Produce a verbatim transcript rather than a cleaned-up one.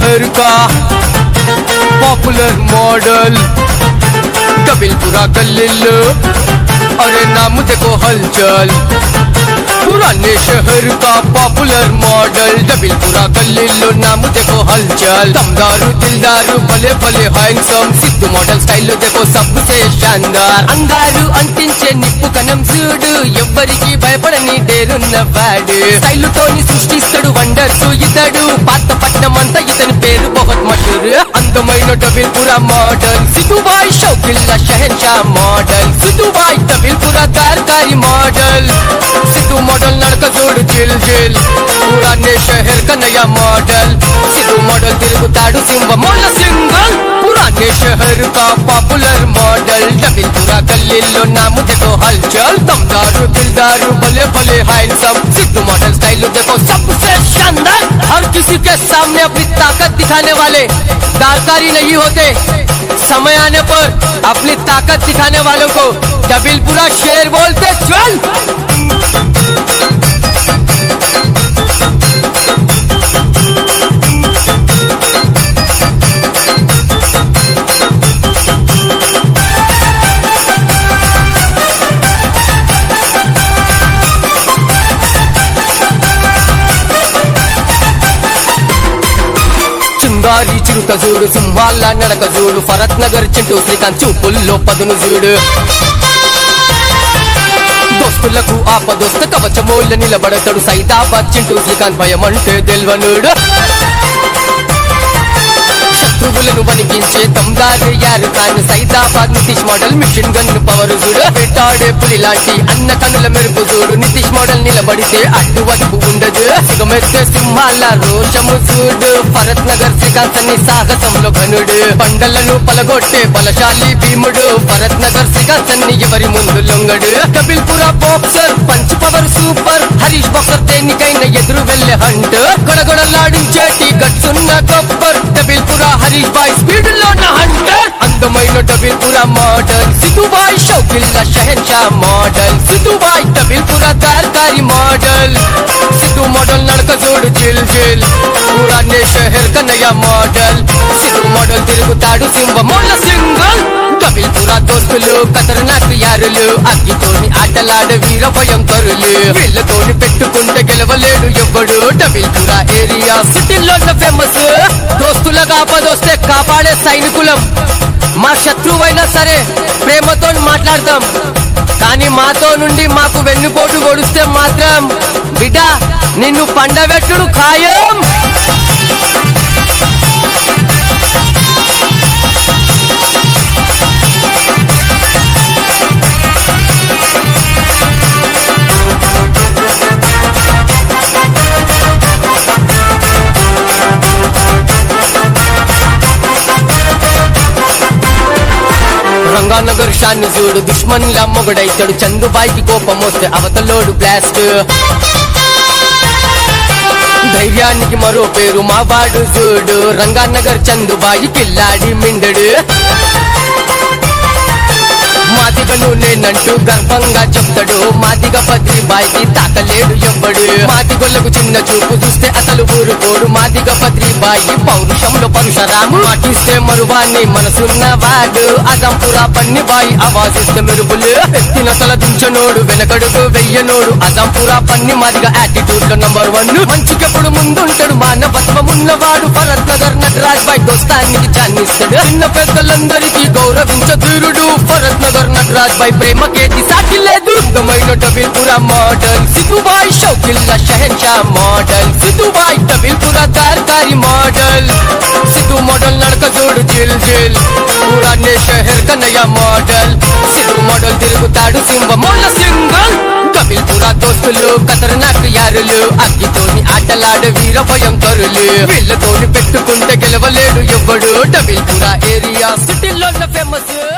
शहर का popular model कबीलपुरा गल्लीलो, अरे नाम देखो हलचल। पुराने शहर का पॉपुलर मॉडल कबीलपुरा गल्लीलो, नाम देखो हलचल। दमदारू दिलदारू भले भले हैंडसम, सिद्धू मॉडल स्टाइल देखो सबसे शानदार। अंगारू अंटिंचे నిప్పు కణం చూడు, ఎవ్వరికి భయపడని డేరున్నవాడు। స్టైల్ తోని సృష్టిస్తాడు వండర్స్ ఇతడు, పాత పట్నం అంతా ఇతని పేరు బహుత్ మషూర్। అందమైన కబీల్పురా మॉडल సిద్ధూ భాయ్ షౌకిల్లా షహన్షా మॉडल, సిద్ధూ భాయ్ కబీల్పురా తారకారి मॉडल। सिद्धू मॉडल नड़का जोड़ जिल जिल, पुराने शहर का नया मॉडल। सिद्धू मॉडल तिरुगुताडु सिंह मोल सिंगल, पुराने शहर का पॉपुलर मॉडल कबीलपुरा गल्लीलो, नाम देखो हलचल। दमदारू दिलदारू भले भले हैंडसम, सिद्धू मॉडल स्टाइल देखो सबसे शानदार। हर किसी के सामने अपनी ताकत दिखाने वाले दारकारी नहीं होते, समय आने पर अपनी ताकत दिखाने वालों को कबीलपुरा शेर बोलते चल। చింగారి చిరుత చూడు, సింహాల నడక చూడు, భరత్ నగర్ చింటూ శ్రీకాంత్ చూపుల్లో పదును చూడు। దోస్తులకు ఆపదొస్త కవచమూల నిలబడతాడు, సైదాబాద్ చింటూ శ్రీకాంత్ భయమంటే తెల్వనుడు। శత్రువులను వణికించే దమ్దార్ Yar Khan, Saidabad Nitish model mission gun power చూడు। వేటాడే పులి లాంటి అన్న కనుల మెరుపు చూడు, నితీష్ మోడల్ నిలబడితే అడ్డు వదుపు ఉండదు। సిగమెత్తే సింహాల రోషము చూడు, భరత్ నగర్ శ్రీకాంత్ అన్ని సాహసంలో ఘనుడు। బండలను పలగొట్టే బలశాలి భీముడు, భరత్ నగర్ శ్రీకాంత్ అన్ని ఎవరి ముందు లొంగడు। Kabeelpura boxer punch power super, Harish boxer దేనికైనా ఎదురు వెళ్ళే హంట్। గడగడలాడించేటి గట్సున్న గబ్బర్, కబీల్పురా హరీష్ బాయ్ స్పీడ్ లో హంటర్। అందమైన కబీల్పురా మॉडल సిద్ధూ బాయ్ షౌకిల్లా షహన్షా मॉडल, సిద్ధూ బాయ్ కబీల్పురా తారకారి मॉडल। సిద్ధూ మॉडल నడక చూడు జిల్ జిల్, పురానే షహర్ కా నయా మॉडल। సిద్ధూ మॉडल తిరుగుతాడు సింహ మోల సింగల్, కబీల్పురా దోస్తులు ఖతర్నాక్ యారులు, అగ్గితోని ఆటలాడే వీర భయంకరులు। వీళ్ళతోని పెట్టుకుంటే గెలవలేడు ఎవ్వడు, కబీల్పురా ఏరియా సిటీలో ఫేమస్। దోస్తులుగా ఆపదొస్తే కాపాడే సైనికులం, మా శత్రువైనా సరే ప్రేమతో మాట్లాడతాం, కానీ మాతో నుండి మాకు వెన్నుపోటు పొడిస్తే మాత్రం బిడ్డ నిన్ను పండబెట్టుడు ఖాయం। రంగానగర్ షాన్ చూడు, దుష్మన్ లా మొగడైతాడు, చందుబాయికి కోపం వస్తే అవతలోడు బ్లాస్ట్। ధైర్యానికి మరో పేరు మావాడు చూడు, రంగానగర్ చందుబాయి కిల్లాడి మిండడు। మాదిగను నేనంటూ గర్వంగా చెప్తాడు, మాదిగ పత్రి బాయికి తాకలేడు ఎవ్వడు। మాదిగొల్లకు చిన్న చూపు చూస్తే అసలు ఊరుకోడు, మాదిగ పత్రి బాయి పౌరుషంలో పరుషరాము। మాటిస్తే మరువాన్ని మనసున్న వాడు, అజంపురా పన్ని బాయి ఆవాజిస్తే మెరుపులు। ఎత్తిన తల దించనోడు వెనకడుగు వెయ్యనోడు, అజంపురా పన్ని మాదిగ యాటిట్యూడ్ లో నంబర్ వన్। మంచికెప్పుడు ముందుంటాడు మానవత్వం ఉన్నవాడు, భరత్ నగర్ నటరాజ్ బాయ్ దోస్తానికి చాన్నిస్తాడు। చిన్న పెద్దలందరికీ గౌరవించ తీరుడు, భరత్ నగర్ నటరాజ్ బాయ్ ప్రేమకేటి సాటి లేదు। అందమైన కబీల్పురా మॉडल సిద్ధూ భాయ్ షౌకిల్లా షహన్షా मॉडल, సిద్ధూ భాయ్ కబీల్పురా తారకారి मॉडल। సిద్ధూ మॉडल నడక చూడు జిల్ జిల్, పురానే షహర్ కా నయా मॉडल। సిద్ధూ మॉडल తిరుగుతాడు సింహ మోల సింగల్, కబీల్పురా దోస్తులు ఖతర్నాక్ యారులు, అగ్గితోని ఆటలాడే వీర భయంకరులు। వీళ్ళతోని పెట్టుకుంటే గెలవలేడు ఎవ్వడు, కబీల్పురా ఏరియా సిటీలో ఫేమస్।